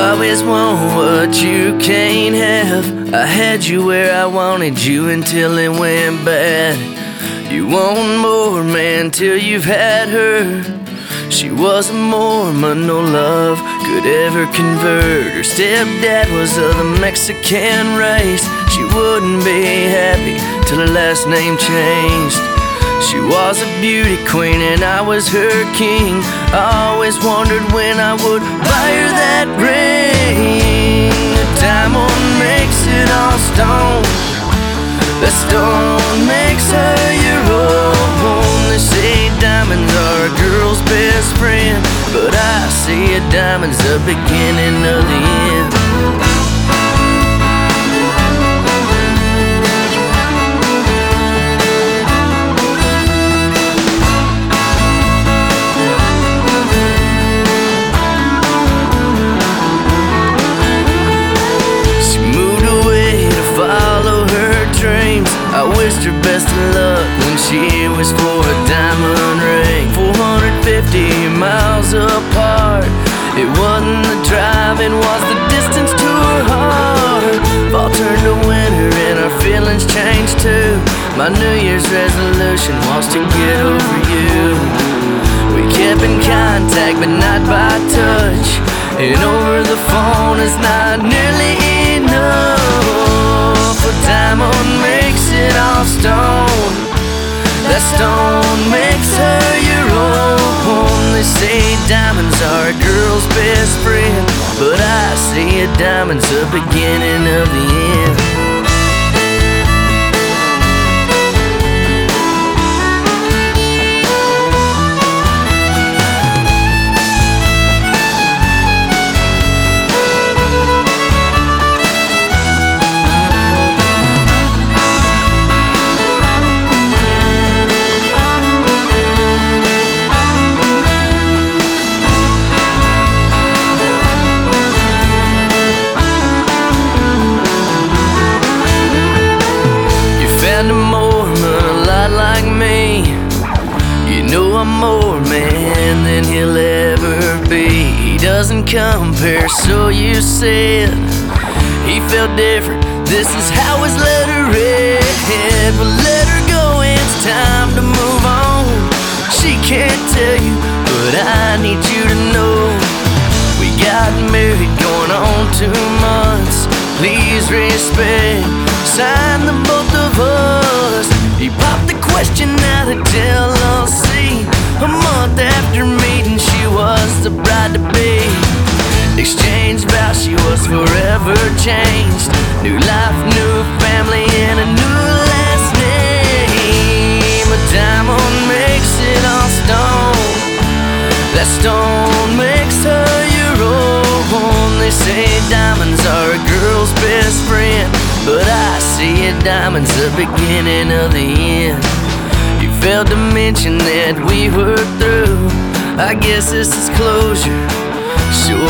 always want what you can't have. I had you where I wanted you until it went bad. You want more, man, till you've had her. She was a Mormon, no love could ever convert. Her stepdad was of the Mexican race. She wouldn't be happy till her last name changed. She was a beauty queen and I was her king. I always wondered when I would buy her that ring. The diamond makes it all stone. The stone makes her your own. They say diamonds are a girl's best friend, but I see a diamond's the beginning of the end. I wished her best of luck when she was for a diamond ring. 450 miles apart. It wasn't the drive, it was the distance to her heart. Fall turned to winter and our feelings changed too. My New Year's resolution was to get over you. We kept in contact but not by touch, and over the phone is not nearly enough. A diamond makes it all stone. That stone makes her your own. They say diamonds are a girl's best friend, but I see a diamond's the beginning of the end. A Mormon a lot like me. You know I'm more man than he'll ever be. He doesn't compare, so you said. He felt different, this is how his letter read. Well, let her go, it's time to move on. She can't tell you, but I need you to know. We got married going on 2 months. Please respect, sign the both of us. He popped the question out of LLC. A month after meeting, she was the bride-to-be. Exchanged vows, she was forever changed. New life, new family, and a new last name. A diamond makes it all stone. That stone makes her your own. They say diamonds are a girl's best friend, but I see a diamond's the beginning of the end. You failed to mention that we were through. I guess this is closure. Sure